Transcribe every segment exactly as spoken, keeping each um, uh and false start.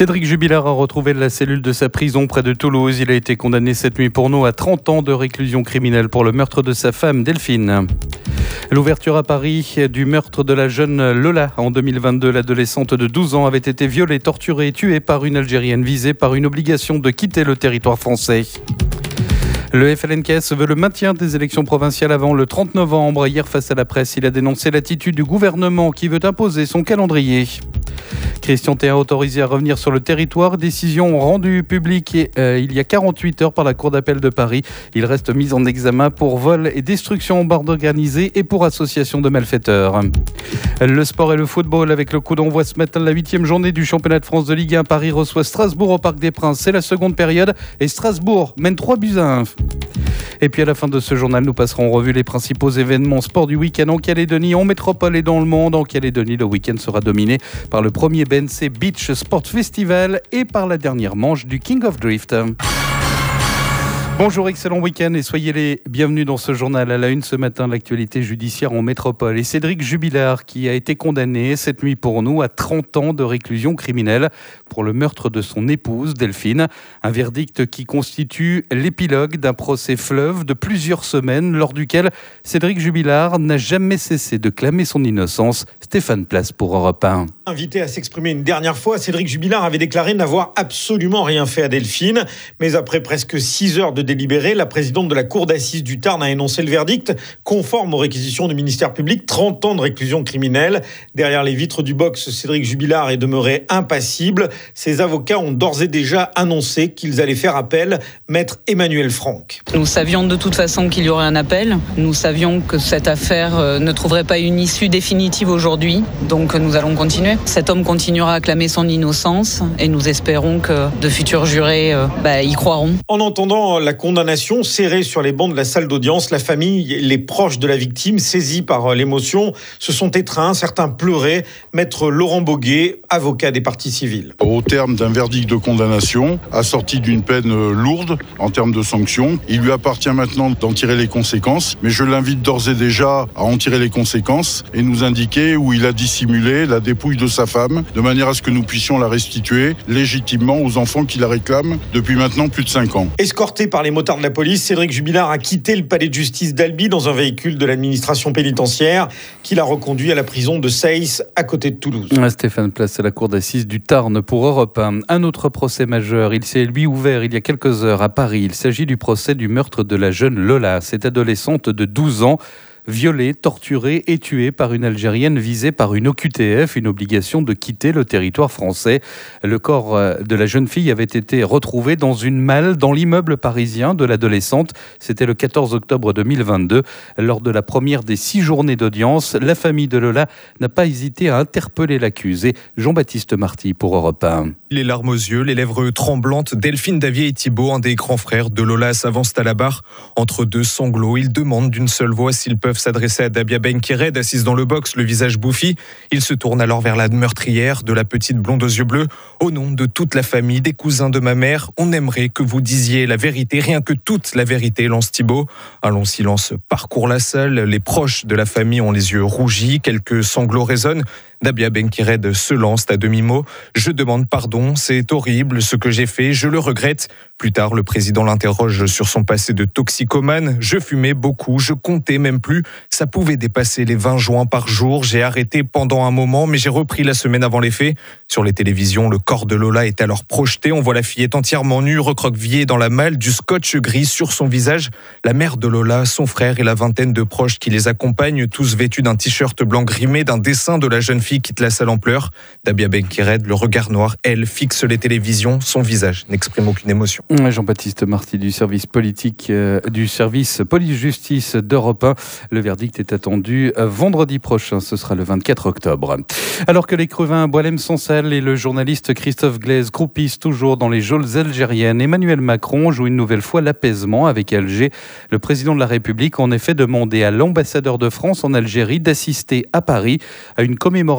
Cédric Jubilard a retrouvé la cellule de sa prison près de Toulouse. Il a été condamné cette nuit pour nous à trente ans de réclusion criminelle pour le meurtre de sa femme Delphine. L'ouverture à Paris du meurtre de la jeune Lola en deux mille vingt-deux. L'adolescente de douze ans avait été violée, torturée et tuée par une Algérienne visée par une obligation de quitter le territoire français. Le F L N K S veut le maintien des élections provinciales avant le trente novembre. Hier, face à la presse, il a dénoncé l'attitude du gouvernement qui veut imposer son calendrier. Christian Théa autorisé à revenir sur le territoire. Décision rendue publique euh, il y a quarante-huit heures par la Cour d'appel de Paris. Il reste mis en examen pour vol et destruction en bande organisée et pour association de malfaiteurs. Le sport et le football avec le coup d'envoi ce matin de la huitième journée du championnat de France de Ligue un. Paris reçoit Strasbourg au Parc des Princes. C'est la seconde période et Strasbourg mène trois buts à un. Et puis à la fin de ce journal, nous passerons en revue les principaux événements sport du week-end en Calédonie, en métropole et dans le monde. En Calédonie, le week-end sera dominé par le premier B N C Beach Sport Festival et par la dernière manche du King of Drift. Bonjour, excellent week-end et soyez les bienvenus dans ce journal. À la une ce matin, l'actualité judiciaire en métropole. Et Cédric Jubilard qui a été condamné cette nuit pour nous à trente ans de réclusion criminelle pour le meurtre de son épouse Delphine. Un verdict qui constitue l'épilogue d'un procès fleuve de plusieurs semaines lors duquel Cédric Jubilard n'a jamais cessé de clamer son innocence. Stéphane Place pour Europe un. Invité à s'exprimer une dernière fois, Cédric Jubilard avait déclaré n'avoir absolument rien fait à Delphine. Mais après presque six heures de délibéré, la présidente de la cour d'assises du Tarn a énoncé le verdict conforme aux réquisitions du ministère public, trente ans de réclusion criminelle. Derrière les vitres du box, Cédric Jubilard est demeuré impassible. Ses avocats ont d'ores et déjà annoncé qu'ils allaient faire appel. Maître Emmanuel Franck. Nous savions de toute façon qu'il y aurait un appel. Nous savions que cette affaire ne trouverait pas une issue définitive aujourd'hui. Donc nous allons continuer. Cet homme continuera à clamer son innocence et nous espérons que de futurs jurés euh, bah, y croiront. En entendant la condamnation serrée sur les bancs de la salle d'audience, la famille, les proches de la victime, saisis par l'émotion, se sont étreints, certains pleuraient. Maître Laurent Boguet, avocat des parties civiles. Au terme d'un verdict de condamnation, assorti d'une peine lourde en termes de sanctions, il lui appartient maintenant d'en tirer les conséquences, mais je l'invite d'ores et déjà à en tirer les conséquences et nous indiquer où il a dissimulé la dépouille de sa femme, de manière à ce que nous puissions la restituer légitimement aux enfants qui la réclament depuis maintenant plus de cinq ans. Escorté par les motards de la police, Cédric Jubilard a quitté le palais de justice d'Albi dans un véhicule de l'administration pénitentiaire qui l'a reconduit à la prison de Seyss, à côté de Toulouse. Stéphane Place à la cour d'assises du Tarn pour Europe un. Un autre procès majeur, il s'est lui ouvert il y a quelques heures à Paris. Il s'agit du procès du meurtre de la jeune Lola, cette adolescente de douze ans. Violée, torturée et tuée par une Algérienne visée par une O Q T F, une obligation de quitter le territoire français. Le corps de la jeune fille avait été retrouvé dans une malle dans l'immeuble parisien de l'adolescente. C'était le quatorze octobre deux mille vingt-deux. Lors de la première des six journées d'audience, la famille de Lola n'a pas hésité à interpeller l'accusé. Jean-Baptiste Marty pour Europe un. Les larmes aux yeux, les lèvres tremblantes, Delphine, Davier et Thibault, un des grands frères de Lola, s'avancent à la barre. Entre deux sanglots, ils demandent d'une seule voix s'ils peuvent s'adresser à Dabia Benkired, assise dans le box, le visage bouffi. Il se tourne alors vers la meurtrière de la petite blonde aux yeux bleus. Au nom de toute la famille, des cousins de ma mère, on aimerait que vous disiez la vérité, rien que toute la vérité, lance Thibault. Un long silence parcourt la salle. Les proches de la famille ont les yeux rougis. Quelques sanglots résonnent. Dabia Benkired se lance à demi-mot. Je demande pardon, c'est horrible ce que j'ai fait, je le regrette. Plus tard, le président l'interroge sur son passé de toxicomane. Je fumais beaucoup, je comptais même plus. Ça pouvait dépasser les vingt joints par jour. J'ai arrêté pendant un moment, mais j'ai repris la semaine avant les faits. Sur les télévisions, le corps de Lola est alors projeté. On voit la fillette entièrement nue, recroquevillée dans la malle, du scotch gris sur son visage. La mère de Lola, son frère et la vingtaine de proches qui les accompagnent, tous vêtus d'un t-shirt blanc grimé, d'un dessin de la jeune fille quitte la salle en pleurs. Dabia Benkired, le regard noir, elle, fixe les télévisions. Son visage n'exprime aucune émotion. Jean-Baptiste Marty du service politique euh, du service police-justice d'Europe un. Le verdict est attendu vendredi prochain, ce sera le vingt-quatre octobre. Alors que l'écrivain Boualem Sansal et le journaliste Christophe Glaise croupissent toujours dans les geôles algériennes, Emmanuel Macron joue une nouvelle fois l'apaisement avec Alger. Le président de la République a en effet demandé à l'ambassadeur de France en Algérie d'assister à Paris à une commémoration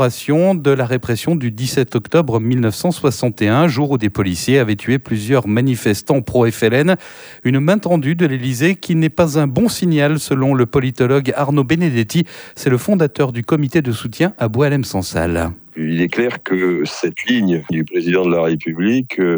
commémoration de la répression du dix-sept octobre mille neuf cent soixante et un, jour où des policiers avaient tué plusieurs manifestants pro-F L N. Une main tendue de l'Élysée qui n'est pas un bon signal selon le politologue Arnaud Benedetti. C'est le fondateur du comité de soutien à Boualem Sansal. Il est clair que cette ligne du président de la République euh,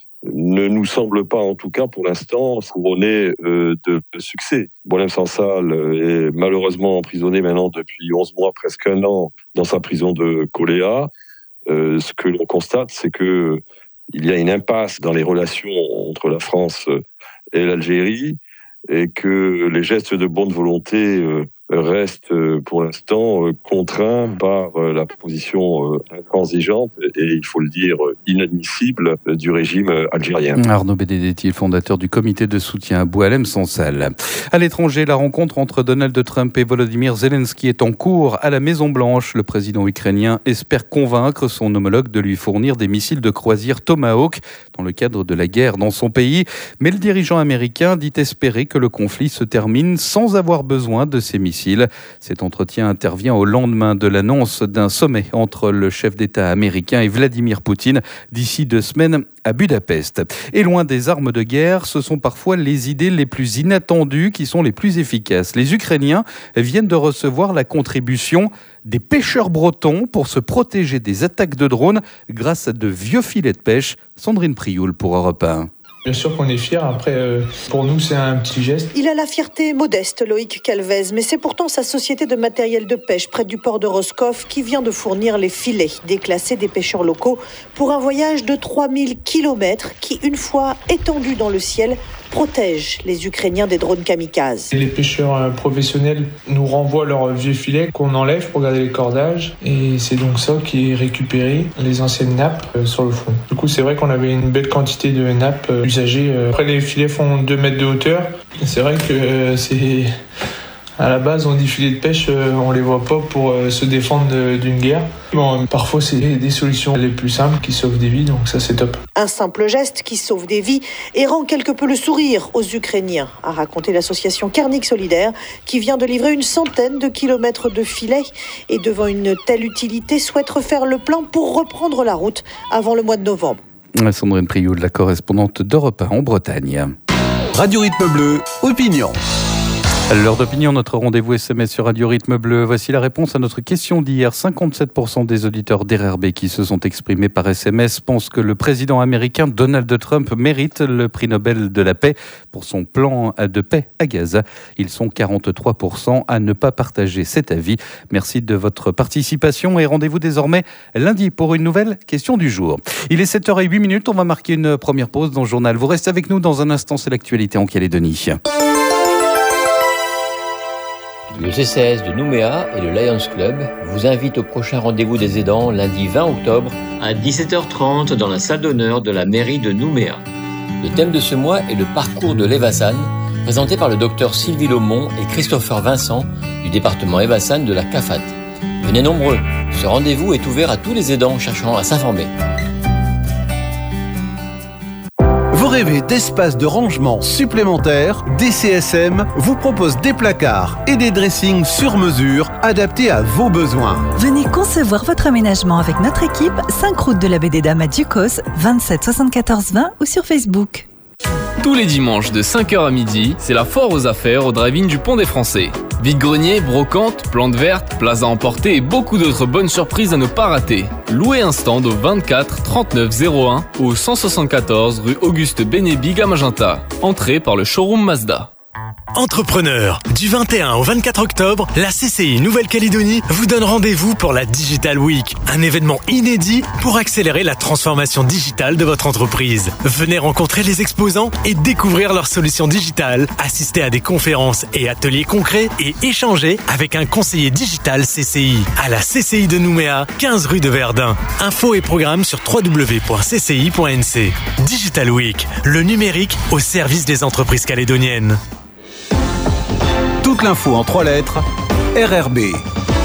ne nous semble pas, en tout cas pour l'instant, couronnée euh, de, de succès. Boualem Sansal est malheureusement emprisonné maintenant depuis onze mois, presque un an, dans sa prison de Coléa. Euh, ce que l'on constate, c'est que il y a une impasse dans les relations entre la France et l'Algérie et que les gestes de bonne volonté euh, reste pour l'instant contraint par la position intransigeante et, il faut le dire, inadmissible du régime algérien. Arnaud Benedetti, le fondateur du comité de soutien à Boualem Sansal. À l'étranger, la rencontre entre Donald Trump et Volodymyr Zelensky est en cours à la Maison-Blanche. Le président ukrainien espère convaincre son homologue de lui fournir des missiles de croisière Tomahawk dans le cadre de la guerre dans son pays. Mais le dirigeant américain dit espérer que le conflit se termine sans avoir besoin de ces missiles. Cet entretien intervient au lendemain de l'annonce d'un sommet entre le chef d'État américain et Vladimir Poutine d'ici deux semaines à Budapest. Et loin des armes de guerre, ce sont parfois les idées les plus inattendues qui sont les plus efficaces. Les Ukrainiens viennent de recevoir la contribution des pêcheurs bretons pour se protéger des attaques de drones grâce à de vieux filets de pêche. Sandrine Prioul pour Europe un. Bien sûr qu'on est fiers, après euh, pour nous c'est un petit geste. Il a la fierté modeste, Loïc Calvez, mais c'est pourtant sa société de matériel de pêche près du port de Roscoff qui vient de fournir les filets déclassés des pêcheurs locaux pour un voyage de trois mille kilomètres qui, une fois étendus dans le ciel, protège les Ukrainiens des drones kamikazes. Les pêcheurs professionnels nous renvoient leurs vieux filets qu'on enlève pour garder les cordages et c'est donc ça qui est récupéré, les anciennes nappes euh, sur le fond. Du coup c'est vrai qu'on avait une belle quantité de nappes euh, usagées. Après les filets font deux mètres de hauteur. C'est vrai que euh, c'est... À la base, on dit filets de pêche, euh, on les voit pas pour euh, se défendre de, d'une guerre. Bon, euh, parfois, c'est des solutions les plus simples qui sauvent des vies, donc ça, c'est top. Un simple geste qui sauve des vies et rend quelque peu le sourire aux Ukrainiens, a raconté l'association Carnic Solidaire, qui vient de livrer une centaine de kilomètres de filets et devant une telle utilité, souhaite refaire le plein pour reprendre la route avant le mois de novembre. Sandrine Prioul, la correspondante d'Europe un en Bretagne. Radio Rythme Bleu, opinion. L'heure d'opinion, notre rendez-vous S M S sur Radio Rythme Bleu. Voici la réponse à notre question d'hier. cinquante-sept pour cent des auditeurs d'R R B qui se sont exprimés par S M S pensent que le président américain Donald Trump mérite le prix Nobel de la paix pour son plan de paix à Gaza. Ils sont quarante-trois pour cent à ne pas partager cet avis. Merci de votre participation et rendez-vous désormais lundi pour une nouvelle question du jour. Il est sept heures huit minutes, on va marquer une première pause dans le journal. Vous restez avec nous dans un instant, c'est l'actualité en Calédonie. Le C C S de Nouméa et le Lions Club vous invitent au prochain rendez-vous des aidants lundi vingt octobre à dix-sept heures trente dans la salle d'honneur de la mairie de Nouméa. Le thème de ce mois est le parcours de l'Evasan, présenté par le docteur Sylvie Lomont et Christopher Vincent du département Evasan de la C A F A T. Venez nombreux, ce rendez-vous est ouvert à tous les aidants cherchant à s'informer. Vous rêvez d'espaces de rangement supplémentaires? D C S M vous propose des placards et des dressings sur mesure adaptés à vos besoins. Venez concevoir votre aménagement avec notre équipe, cinq route de la Baie des Dames à Ducos, vingt-sept soixante-quatorze vingt ou sur Facebook. Tous les dimanches de cinq heures à midi, c'est la foire aux affaires au drive-in du Pont des Français. Vide-grenier, brocante, plantes vertes, places à emporter et beaucoup d'autres bonnes surprises à ne pas rater. Louez un stand au vingt-quatre trente-neuf zéro un ou cent soixante-quatorze rue Auguste Bénébig à Magenta. Entrée par le showroom Mazda. Entrepreneurs, du vingt et un au vingt-quatre octobre, la C C I Nouvelle-Calédonie vous donne rendez-vous pour la Digital Week, un événement inédit pour accélérer la transformation digitale de votre entreprise. Venez rencontrer les exposants et découvrir leurs solutions digitales, assister à des conférences et ateliers concrets et échanger avec un conseiller digital C C I à la C C I de Nouméa, quinze rue de Verdun. Infos et programmes sur w w w point c c i point n c. Digital Week, le numérique au service des entreprises calédoniennes. Toute l'info en trois lettres, R R B.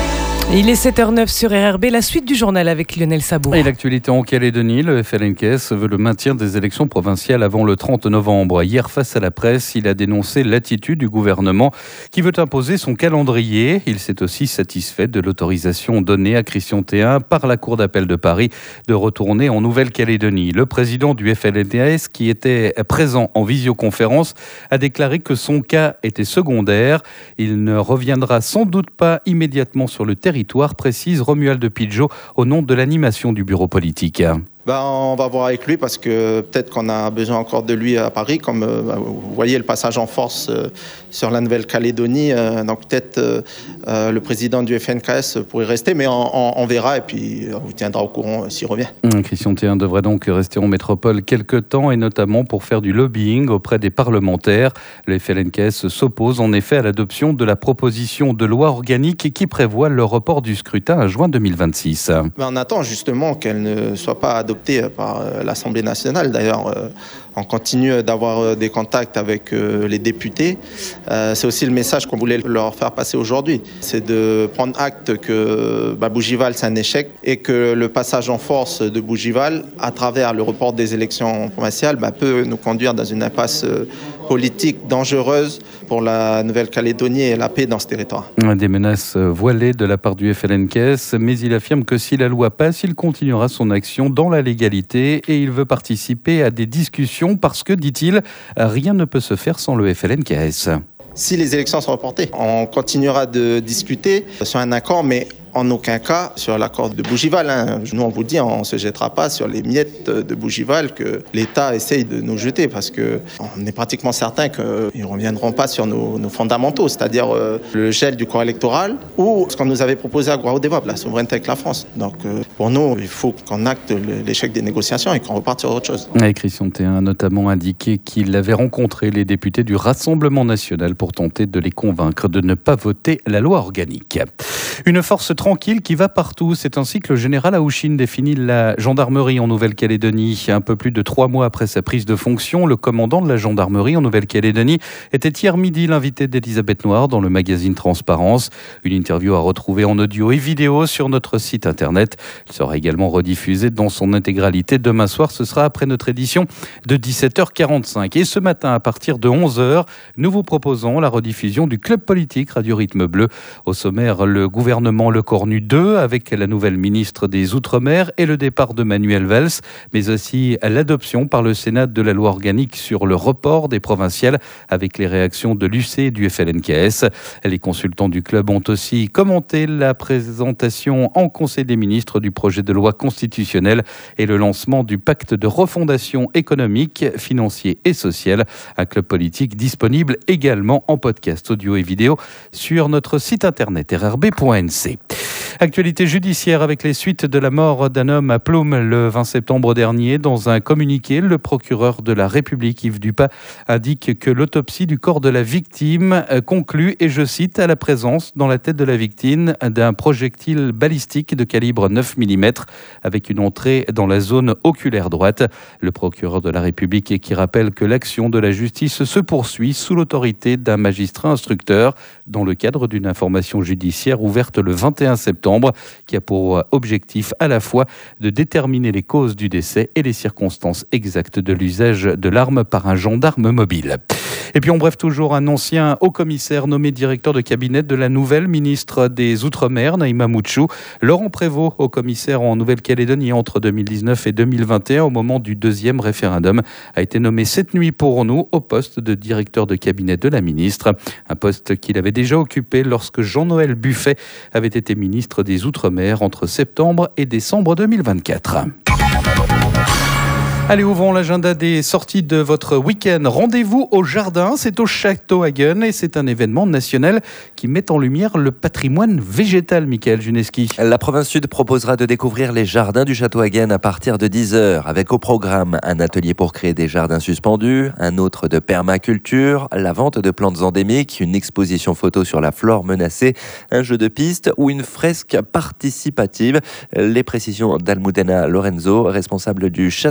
Il est sept heures neuf sur R R B, la suite du journal avec Lionel Sabour. Et l'actualité en Calédonie, le F L N K S veut le maintien des élections provinciales avant le trente novembre. Hier, face à la presse, il a dénoncé l'attitude du gouvernement qui veut imposer son calendrier. Il s'est aussi satisfait de l'autorisation donnée à Christian Théin par la Cour d'appel de Paris de retourner en Nouvelle-Calédonie. Le président du F L N K S, qui était présent en visioconférence, a déclaré que son cas était secondaire. Il ne reviendra sans doute pas immédiatement sur le territoire, précise Romuald Pidgeot au nom de l'animation du bureau politique. Ben, on va voir avec lui parce que peut-être qu'on a besoin encore de lui à Paris. Comme euh, vous voyez le passage en force euh, sur la Nouvelle-Calédonie, euh, donc peut-être euh, euh, le président du F N K S pourrait rester, mais on, on, on verra et puis on vous tiendra au courant s'il revient. Christian Théin devrait donc rester en métropole quelques temps et notamment pour faire du lobbying auprès des parlementaires. Le F L N K S s'oppose en effet à l'adoption de la proposition de loi organique qui prévoit le report du scrutin à juin deux mille vingt-six. Ben, on attend justement qu'elle ne soit pas adoptée par l'Assemblée nationale. D'ailleurs, on continue d'avoir des contacts avec les députés. C'est aussi le message qu'on voulait leur faire passer aujourd'hui. C'est de prendre acte que bah, Bougival, c'est un échec et que le passage en force de Bougival, à travers le report des élections provinciales, bah, peut nous conduire dans une impasse politique dangereuse pour la Nouvelle-Calédonie et la paix dans ce territoire. Des menaces voilées de la part du F L N K S, mais il affirme que si la loi passe, il continuera son action dans la légalité et il veut participer à des discussions parce que, dit-il, rien ne peut se faire sans le F L N K S. Si les élections sont reportées, on continuera de discuter sur un accord, mais en aucun cas sur l'accord de Bougival. Hein. Nous, on vous dit, on ne se jettera pas sur les miettes de Bougival que l'État essaye de nous jeter parce qu'on est pratiquement certain qu'ils ne reviendront pas sur nos, nos fondamentaux, c'est-à-dire euh, le gel du corps électoral ou ce qu'on nous avait proposé à Guadeloupe, la souveraineté avec la France. Donc, euh, pour nous, il faut qu'on acte l'échec des négociations et qu'on reparte sur autre chose. Et Christian Théin a notamment indiqué qu'il avait rencontré les députés du Rassemblement national pour tenter de les convaincre de ne pas voter la loi organique. Une force tranquille qui va partout. C'est ainsi que le général Aouchine définit la gendarmerie en Nouvelle-Calédonie. Un peu plus de trois mois après sa prise de fonction, le commandant de la gendarmerie en Nouvelle-Calédonie était hier midi l'invité d'Elisabeth Noir dans le magazine Transparence. Une interview à retrouver en audio et vidéo sur notre site internet. Elle sera également rediffusée dans son intégralité demain soir. Ce sera après notre édition de dix-sept heures quarante-cinq. Et ce matin, à partir de onze heures, nous vous proposons la rediffusion du Club politique Radio Rythme Bleu. Au sommaire, le gouvernement Le Cornu deux avec la nouvelle ministre des Outre-mer et le départ de Manuel Valls, mais aussi l'adoption par le Sénat de la loi organique sur le report des provinciales avec les réactions de l'U C et du F L N K S. Les consultants du club ont aussi commenté la présentation en Conseil des ministres du projet de loi constitutionnelle et le lancement du pacte de refondation économique, financier et social. Un club politique disponible également en podcast audio et vidéo sur notre site internet r r b point n c. Actualité judiciaire avec les suites de la mort d'un homme à Ploum le vingt septembre dernier. Dans un communiqué, le procureur de la République, Yves Dupas, indique que l'autopsie du corps de la victime conclut, et je cite, à la présence dans la tête de la victime d'un projectile balistique de calibre neuf millimètres avec une entrée dans la zone oculaire droite. Le procureur de la République qui rappelle que l'action de la justice se poursuit sous l'autorité d'un magistrat instructeur dans le cadre d'une information judiciaire ouverte le vingt et un septembre qui a pour objectif à la fois de déterminer les causes du décès et les circonstances exactes de l'usage de l'arme par un gendarme mobile. Et puis en bref, toujours un ancien haut-commissaire nommé directeur de cabinet de la nouvelle ministre des Outre-mer, Naïma Mouchou. Laurent Prévost, haut-commissaire en Nouvelle-Calédonie entre deux mille dix-neuf et deux mille vingt et un, au moment du deuxième référendum, a été nommé cette nuit pour nous au poste de directeur de cabinet de la ministre. Un poste qu'il avait déjà occupé lorsque Jean-Noël Buffet avait été ministre des Outre-mer entre septembre et décembre deux mille vingt-quatre. Allez, ouvrons l'agenda des sorties de votre week-end. Rendez-vous au jardin, c'est au Château Hagen et c'est un événement national qui met en lumière le patrimoine végétal, Michael Juneski. La province sud proposera de découvrir les jardins du Château Hagen à partir de dix heures, avec au programme un atelier pour créer des jardins suspendus, un autre de permaculture, la vente de plantes endémiques, une exposition photo sur la flore menacée, un jeu de piste ou une fresque participative. Les précisions d'Almudena Lorenzo, responsable du Château Hagen.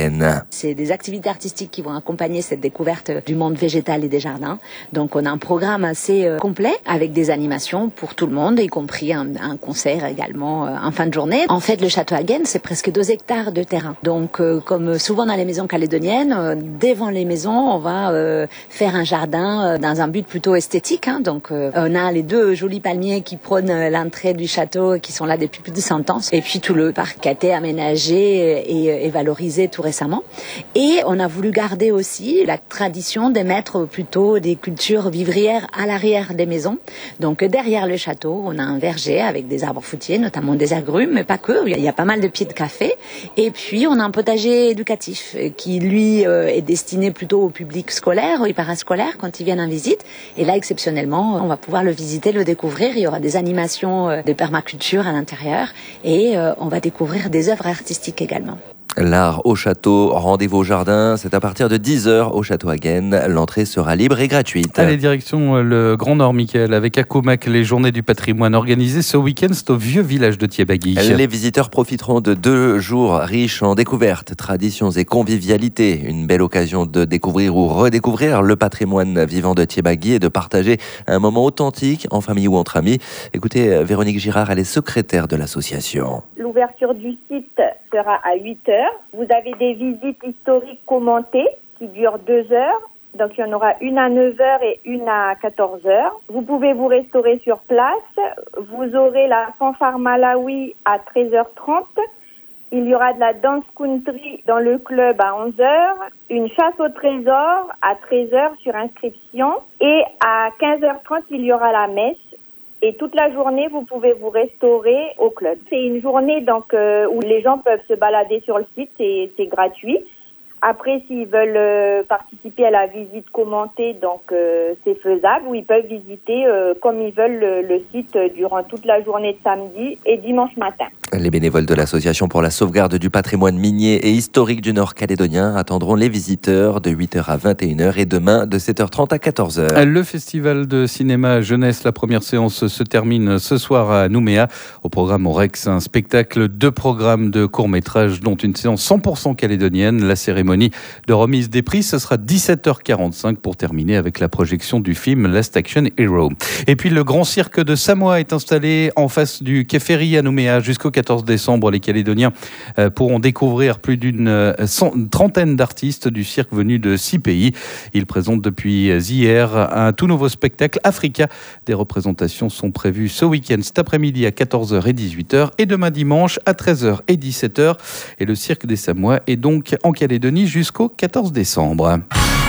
Agen. C'est des activités artistiques qui vont accompagner cette découverte du monde végétal et des jardins. Donc on a un programme assez euh, complet avec des animations pour tout le monde, y compris un, un concert également euh, en fin de journée. En fait, le château Agen, c'est presque deux hectares de terrain. Donc euh, comme souvent dans les maisons calédoniennes, euh, devant les maisons, on va euh, faire un jardin euh, dans un but plutôt esthétique. Hein. Donc euh, on a les deux jolis palmiers qui prônent l'entrée du château, qui sont là depuis plus de cent ans. Et puis tout le parc a été aménagé et, et valorisé tout récemment. Et on a voulu garder aussi la tradition de mettre plutôt des cultures vivrières à l'arrière des maisons. Donc derrière le château, on a un verger avec des arbres fruitiers, notamment des agrumes, mais pas que. Il y a pas mal de pieds de café. Et puis on a un potager éducatif qui lui euh, est destiné plutôt au public scolaire, aux parascolaires quand ils viennent en visite. Et là, exceptionnellement, on va pouvoir le visiter, le découvrir. Il y aura des animations euh, de permaculture à l'intérieur et euh, on va découvrir des œuvres artistiques également. L'art au château, rendez-vous au jardin, c'est à partir de dix heures au château Agen. L'entrée sera libre et gratuite. Allez, direction le Grand Nord, Mickaël, avec Acomac, les journées du patrimoine organisées ce week-end, c'est au vieux village de Thiébagui. Les visiteurs profiteront de deux jours riches en découvertes, traditions et convivialité. Une belle occasion de découvrir ou redécouvrir le patrimoine vivant de Thiébagui et de partager un moment authentique en famille ou entre amis. Écoutez, Véronique Girard, elle est secrétaire de l'association. L'ouverture du site sera à huit heures. Vous avez des visites historiques commentées qui durent deux heures. Donc, il y en aura une à neuf heures et une à quatorze heures. Vous pouvez vous restaurer sur place. Vous aurez la fanfare Malawi à treize heures trente. Il y aura de la dance country dans le club à onze heures. Une chasse au trésor à treize heures sur inscription. Et à quinze heures trente, il y aura la messe. Et toute la journée, vous pouvez vous restaurer au club. C'est une journée donc euh, où les gens peuvent se balader sur le site et c'est gratuit. Après, s'ils veulent euh, participer à la visite commentée, donc euh, c'est faisable, ou ils peuvent visiter euh, comme ils veulent le, le site euh, durant toute la journée de samedi et dimanche matin. Les bénévoles de l'Association pour la sauvegarde du patrimoine minier et historique du Nord calédonien attendront les visiteurs de huit heures à vingt et une heures et demain de sept heures trente à quatorze heures. Le festival de cinéma jeunesse, la première séance se termine ce soir à Nouméa. Au programme Orex, un spectacle, deux programmes de courts-métrages, dont une séance cent pour cent calédonienne. La cérémonie de remise des prix, ce sera dix-sept heures quarante-cinq pour terminer avec la projection du film Last Action Hero. Et puis le grand cirque de Samoa est installé en face du Quai Ferry à Nouméa jusqu'au quatorze décembre. Les Calédoniens pourront découvrir plus d'une trentaine d'artistes du cirque venus de six pays. Ils présentent depuis hier un tout nouveau spectacle Africa. Des représentations sont prévues ce week-end, cet après-midi à quatorze heures et dix-huit heures et demain dimanche à treize heures et dix-sept heures. Et le cirque des Samoa est donc en Calédonie jusqu'au quatorze décembre.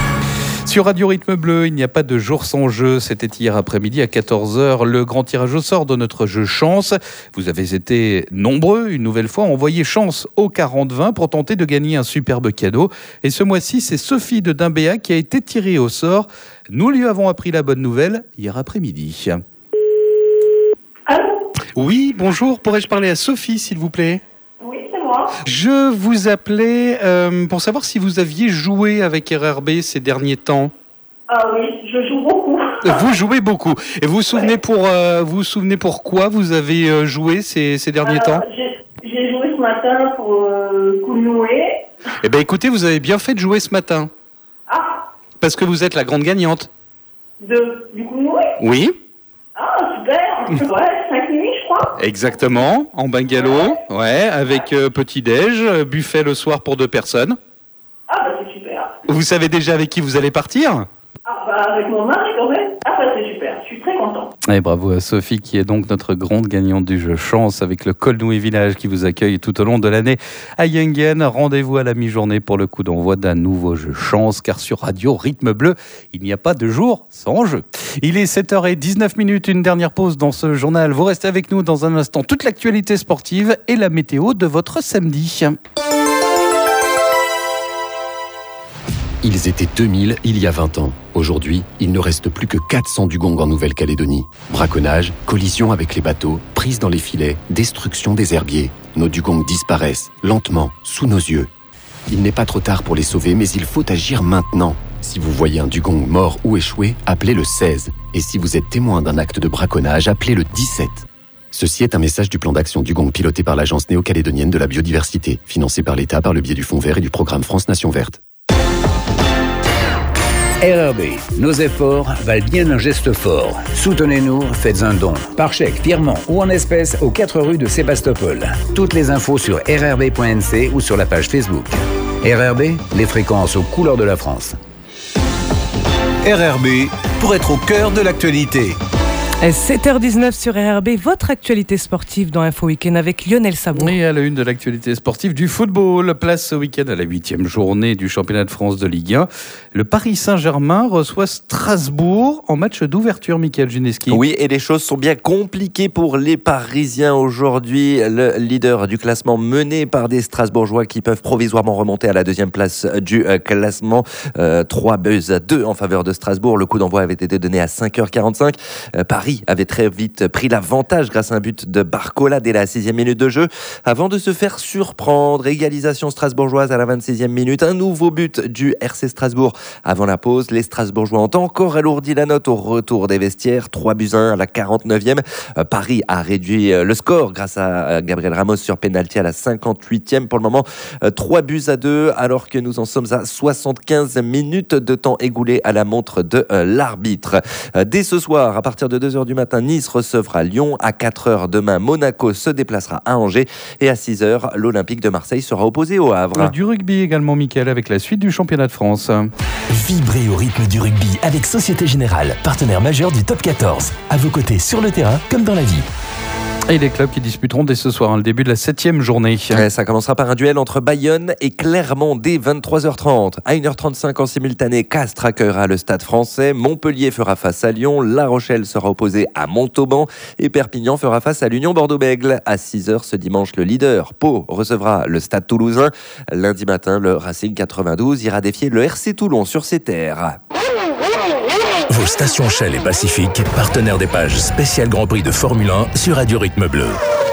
Sur Radio Rythme Bleu, il n'y a pas de jour sans jeu. C'était hier après-midi à quatorze heures, le grand tirage au sort de notre jeu Chance. Vous avez été nombreux, une nouvelle fois, à envoyer Chance au quarante vingt pour tenter de gagner un superbe cadeau. Et ce mois-ci, c'est Sophie de Dimbéa qui a été tirée au sort. Nous lui avons appris la bonne nouvelle hier après-midi. Allô ? Oui, bonjour. Pourrais-je parler à Sophie, s'il vous plaît ? Moi. Je vous appelais euh, pour savoir si vous aviez joué avec R R B ces derniers temps. Ah oui, je joue beaucoup. Vous jouez beaucoup. Et vous vous souvenez ouais. pour euh, vous vous souvenez pourquoi vous avez euh, joué ces, ces derniers Alors, temps j'ai, j'ai joué ce matin pour euh, Kounoué. Eh bien écoutez, vous avez bien fait de jouer ce matin. Ah. Parce que vous êtes la grande gagnante. De, du Kounoué ? Oui. Ah, super. Ouais, cinq nuits, je crois. Exactement, en bungalow, ouais, ouais avec euh, petit-déj, buffet le soir pour deux personnes. Ah, bah c'est super. Vous savez déjà avec qui vous allez partir ? Ah, bah avec mon mari quand même. Ah, bah c'est super, je suis très content. Et bravo à Sophie qui est donc notre grande gagnante du jeu Chance avec le Colnoué Village qui vous accueille tout au long de l'année à Yungen. Rendez-vous à la mi-journée pour le coup d'envoi d'un nouveau jeu Chance car sur Radio Rythme Bleu, il n'y a pas de jour sans jeu. Il est sept heures dix-neuf, une dernière pause dans ce journal. Vous restez avec nous dans un instant. Toute l'actualité sportive et la météo de votre samedi. Ils étaient deux mille il y a vingt ans. Aujourd'hui, il ne reste plus que quatre cents dugongs en Nouvelle-Calédonie. Braconnage, collision avec les bateaux, prise dans les filets, destruction des herbiers. Nos dugongs disparaissent, lentement, sous nos yeux. Il n'est pas trop tard pour les sauver, mais il faut agir maintenant. Si vous voyez un dugong mort ou échoué, appelez le seize. Et si vous êtes témoin d'un acte de braconnage, appelez le dix-sept. Ceci est un message du plan d'action Dugong piloté par l'Agence néo-calédonienne de la biodiversité, financé par l'État par le biais du Fonds vert et du programme France Nation Verte. R R B, nos efforts valent bien un geste fort. Soutenez-nous, faites un don, par chèque, virement ou en espèces aux quatre rues de Sébastopol. Toutes les infos sur r r b point n c ou sur la page Facebook. R R B, les fréquences aux couleurs de la France. R R B, pour être au cœur de l'actualité. sept heures dix-neuf sur R R B, votre actualité sportive dans Info Week-end avec Lionel Sabot. Et à la une de l'actualité sportive du football, place ce week-end à la huitième journée du championnat de France de Ligue un. Le Paris Saint-Germain reçoit Strasbourg en match d'ouverture, Mickaël Gineski. Oui, et les choses sont bien compliquées pour les Parisiens aujourd'hui. Le leader du classement mené par des Strasbourgeois qui peuvent provisoirement remonter à la deuxième place du classement. Euh, trois buts à deux en faveur de Strasbourg. Le coup d'envoi avait été donné à cinq heures quarante-cinq. Euh, Paris avait très vite pris l'avantage grâce à un but de Barcola dès la sixième minute de jeu avant de se faire surprendre. Égalisation strasbourgeoise à la vingt-sixième minute. Un nouveau but du R C Strasbourg avant la pause. Les Strasbourgeois ont encore alourdi la note au retour des vestiaires. trois buts à un à la quarante-neuvième. Paris a réduit le score grâce à Gabriel Ramos sur pénalty à la cinquante-huitième. Pour le moment, trois buts à deux alors que nous en sommes à soixante-quinze minutes de temps égoulé à la montre de l'arbitre. Dès ce soir, à partir de deux heures du matin, Nice recevra Lyon. À quatre heures demain, Monaco se déplacera à Angers. Et à six heures, l'Olympique de Marseille sera opposé au Havre. Du rugby également, Mickaël, avec la suite du championnat de France. Vibrez au rythme du rugby avec Société Générale, partenaire majeur du Top quatorze. À vos côtés sur le terrain comme dans la vie. Et les clubs qui disputeront dès ce soir hein, le début de la septième journée. Ouais, ça commencera par un duel entre Bayonne et Clermont dès vingt-trois heures trente. À une heure trente-cinq en simultané, Castres accueillera le Stade français. Montpellier fera face à Lyon. La Rochelle sera opposée à Montauban. Et Perpignan fera face à l'Union Bordeaux-Bègles. À six heures ce dimanche, le leader, Pau, recevra le Stade toulousain. Lundi matin, le Racing quatre-vingt-douze ira défier le R C Toulon sur ses terres. Vos stations Shell et Pacifique, partenaires des pages spéciales Grand Prix de Formule un sur Radio Rythme Bleu.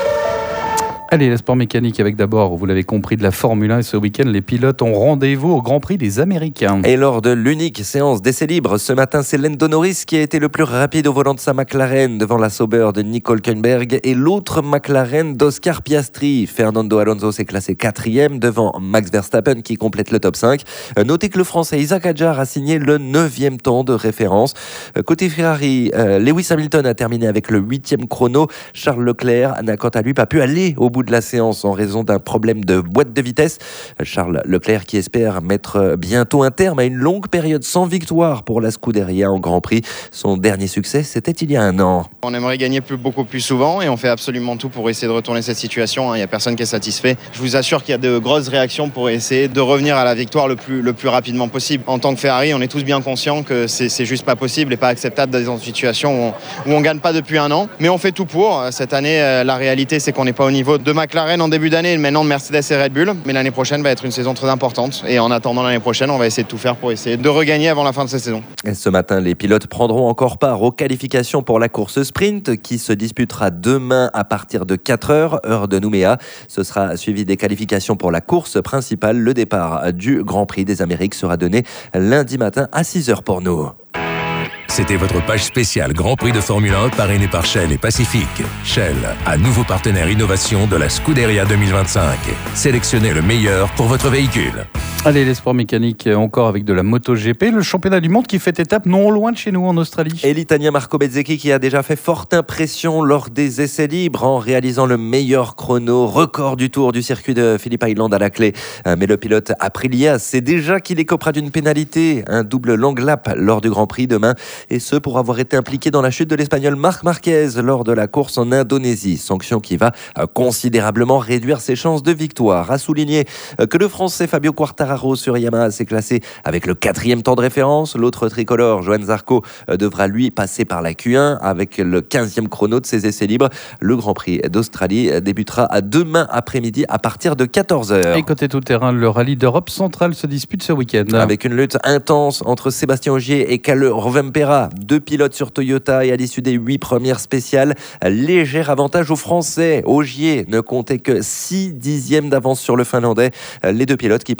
Allez, le sport mécanique avec d'abord, vous l'avez compris, de la Formule un. Et ce week-end, les pilotes ont rendez-vous au Grand Prix des Américains. Et lors de l'unique séance d'essais libres, ce matin, c'est Lando Norris qui a été le plus rapide au volant de sa McLaren devant la Sauber de Nico Hülkenberg et l'autre McLaren d'Oscar Piastri. Fernando Alonso s'est classé quatrième devant Max Verstappen qui complète le top cinq. Notez que le Français Isaac Hadjar a signé le neuvième temps de référence. Côté Ferrari, Lewis Hamilton a terminé avec le huitième chrono. Charles Leclerc n'a quant à lui pas pu aller au bout de la séance en raison d'un problème de boîte de vitesse. Charles Leclerc qui espère mettre bientôt un terme à une longue période sans victoire pour la Scuderia en Grand Prix. Son dernier succès, c'était il y a un an. On aimerait gagner plus, beaucoup plus souvent et on fait absolument tout pour essayer de retourner cette situation. Il n'y a personne qui est satisfait. Je vous assure qu'il y a de grosses réactions pour essayer de revenir à la victoire le plus, le plus rapidement possible. En tant que Ferrari, on est tous bien conscients que c'est, c'est juste pas possible et pas acceptable dans une situation où on ne gagne pas depuis un an. Mais on fait tout pour. Cette année, la réalité, c'est qu'on n'est pas au niveau de McLaren en début d'année, maintenant de Mercedes et Red Bull. Mais l'année prochaine va être une saison très importante. Et en attendant l'année prochaine, on va essayer de tout faire pour essayer de regagner avant la fin de cette saison. Et ce matin, les pilotes prendront encore part aux qualifications pour la course sprint qui se disputera demain à partir de quatre heures, heure de Nouméa. Ce sera suivi des qualifications pour la course principale. Le départ du Grand Prix des Amériques sera donné lundi matin à six heures pour nous. C'était votre page spéciale Grand Prix de Formule un parrainée par Shell et Pacifique. Shell, un nouveau partenaire innovation de la Scuderia deux mille vingt-cinq. Sélectionnez le meilleur pour votre véhicule. Allez, les sports mécaniques encore avec de la MotoGP, le championnat du monde qui fait étape non loin de chez nous en Australie. Et l'Italien Marco Bezzecchi qui a déjà fait forte impression lors des essais libres en réalisant le meilleur chrono, record du tour du circuit de Phillip Island à la clé. Mais le pilote Aprilia sait déjà qu'il écopera d'une pénalité, un double long lap lors du Grand Prix demain. Et ce pour avoir été impliqué dans la chute de l'Espagnol Marc Marquez lors de la course en Indonésie. Sanction qui va considérablement réduire ses chances de victoire. À souligner que le Français Fabio Quartararo sur Yamaha s'est classé avec le quatrième temps de référence. L'autre tricolore, Johan Zarco, devra lui passer par la Q un avec le quinzième chrono de ses essais libres. Le Grand Prix d'Australie débutera demain après-midi à partir de quatorze heures. Et côté tout-terrain, le rallye d'Europe centrale se dispute ce week-end. Avec une lutte intense entre Sébastien Ogier et Kalle Rovanperä. Deux pilotes sur Toyota et à l'issue des huit premières spéciales, léger avantage aux Français. Ogier ne comptait que six dixièmes d'avance sur le Finlandais. Les deux pilotes qui peuvent apporter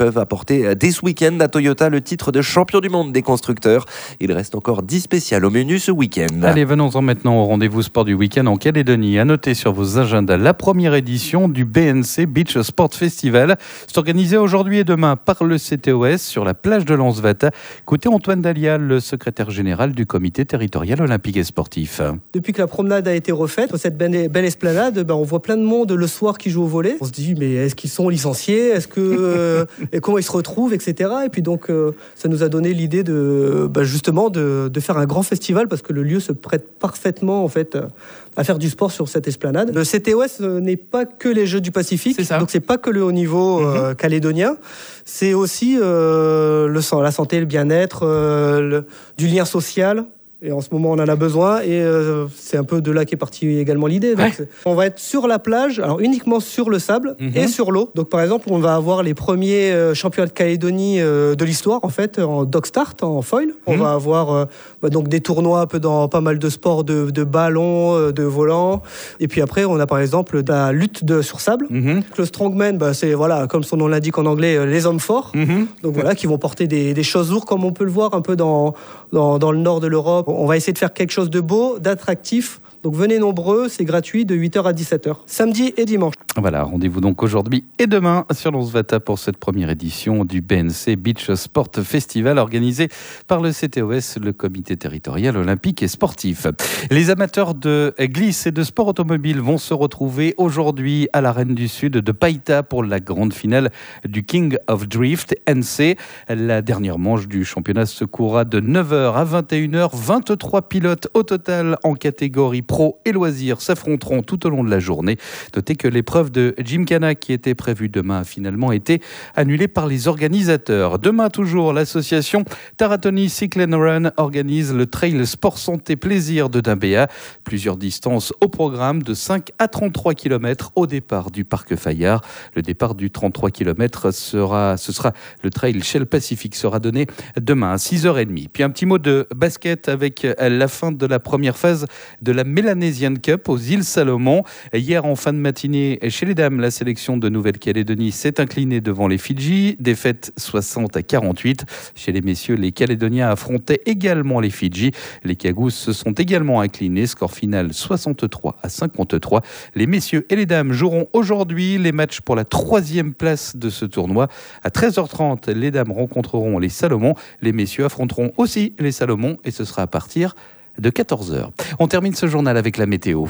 remporté dès ce week-end à Toyota le titre de champion du monde des constructeurs. Il reste encore dix spéciales au menu ce week-end. Allez, venons-en maintenant au rendez-vous sport du week-end en Calédonie. À noter sur vos agendas la première édition du B N C Beach Sport Festival. C'est organisé aujourd'hui et demain par le C T O S sur la plage de Lansvata. Écoutez Antoine Dalia, le secrétaire général du comité territorial olympique et sportif. Depuis que la promenade a été refaite, sur cette belle, belle esplanade, ben on voit plein de monde le soir qui joue au volley. On se dit, mais est-ce qu'ils sont licenciés? Est-ce que, euh, et comment ils se retrouvent, et cetera. Et puis donc, euh, ça nous a donné l'idée de, ben justement de, de faire un grand festival parce que le lieu se prête parfaitement en fait à faire du sport sur cette esplanade. Le C T O S n'est pas que les Jeux du Pacifique, c'est donc c'est pas que le haut niveau euh, mmh. calédonien, c'est aussi euh, le, la santé, le bien-être, euh, le, du lien social. Et en ce moment, on en a besoin et euh, c'est un peu de là qu'est partie également l'idée. Donc, ouais. On va être sur la plage, alors uniquement sur le sable mm-hmm. et sur l'eau. Donc par exemple, on va avoir les premiers euh, championnats de Calédonie euh, de l'histoire en fait en dog start, en foil. Mm-hmm. On va avoir euh, bah, donc des tournois un peu dans pas mal de sports de, de ballon, euh, de volant. Et puis après, on a par exemple de la lutte de, sur sable. Mm-hmm. Le strongman, bah, c'est voilà, comme son nom l'indique en anglais, euh, les hommes forts. Mm-hmm. Donc voilà, qui vont porter des, des choses lourdes comme on peut le voir un peu dans, dans, dans le nord de l'Europe. On va essayer de faire quelque chose de beau, d'attractif. Donc venez nombreux, c'est gratuit de huit heures à dix-sept heures, samedi et dimanche. Voilà, rendez-vous donc aujourd'hui et demain sur Lansvata pour cette première édition du B N C Beach Sport Festival organisé par le C T O S, le comité territorial olympique et sportif. Les amateurs de glisse et de sport automobile vont se retrouver aujourd'hui à l'Arène du Sud de Païta pour la grande finale du King of Drift N C. La dernière manche du championnat se courra de neuf heures à vingt et une heures. vingt-trois pilotes au total en catégorie pro et loisirs s'affronteront tout au long de la journée. Notez que l'épreuve de Gymkhana qui était prévue demain a finalement été annulée par les organisateurs. Demain toujours, l'association Taratoni Cycle and Run organise le Trail Sport Santé Plaisir de Dimbéa. Plusieurs distances au programme de cinq à trente-trois kilomètres au départ du parc Fayard. Le départ du trente-trois kilomètres sera, ce sera le Trail Shell Pacific sera donné demain à six heures trente. Puis un petit mot de basket avec la fin de la première phase de la Melanesian Cup aux îles Salomon. Hier, en fin de matinée, chez les dames, la sélection de Nouvelle-Calédonie s'est inclinée devant les Fidji. Défaite soixante à quarante-huit. Chez les messieurs, les Calédoniens affrontaient également les Fidji. Les Cagousses se sont également inclinés. Score final soixante-trois à cinquante-trois. Les messieurs et les dames joueront aujourd'hui les matchs pour la troisième place de ce tournoi. À treize heures trente, les dames rencontreront les Salomon. Les messieurs affronteront aussi les Salomon et ce sera à partir de quatorze heures. On termine ce journal avec la météo.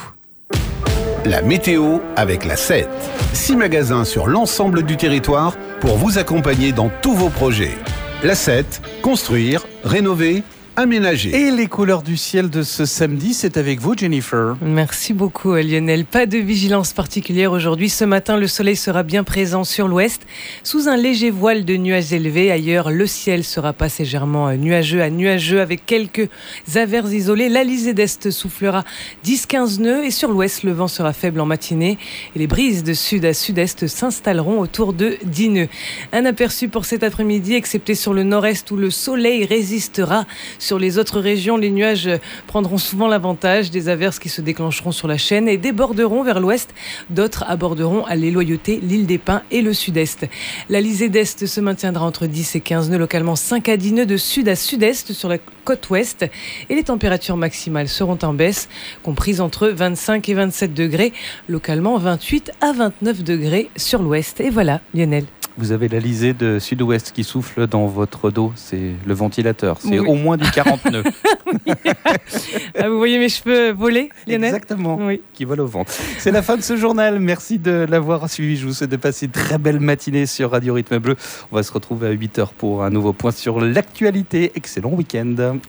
La météo avec la sept. Six magasins sur l'ensemble du territoire pour vous accompagner dans tous vos projets. La sept, construire, rénover, aménager. Et les couleurs du ciel de ce samedi, c'est avec vous, Jennifer. Merci beaucoup, Lionel. Pas de vigilance particulière aujourd'hui. Ce matin, le soleil sera bien présent sur l'ouest, sous un léger voile de nuages élevés. Ailleurs, le ciel sera passagèrement nuageux à nuageux avec quelques averses isolées. L'Alizé d'Est soufflera dix à quinze nœuds et sur l'ouest, le vent sera faible en matinée et les brises de sud à sud-est s'installeront autour de dix nœuds. Un aperçu pour cet après-midi, excepté sur le nord-est où le soleil résistera. Sur les autres régions, les nuages prendront souvent l'avantage des averses qui se déclencheront sur la chaîne et déborderont vers l'ouest. D'autres aborderont à les Loyautés, l'île des Pins et le sud-est. L'Alizé d'Est se maintiendra entre dix et quinze nœuds, localement cinq à dix nœuds de sud à sud-est sur la côte ouest. Et les températures maximales seront en baisse, comprises entre vingt-cinq et vingt-sept degrés, localement vingt-huit à vingt-neuf degrés sur l'ouest. Et voilà, Lionel. Vous avez l'Alizé de sud-ouest qui souffle dans votre dos, c'est le ventilateur, c'est oui. Au moins du quarante nœuds. Ah, vous voyez mes cheveux voler, Lionel ? Exactement, oui. Qui volent au vent. C'est la fin de ce journal, merci de l'avoir suivi, je vous souhaite de passer une très belle matinée sur Radio Rythme Bleu. On va se retrouver à huit heures pour un nouveau point sur l'actualité, excellent week-end.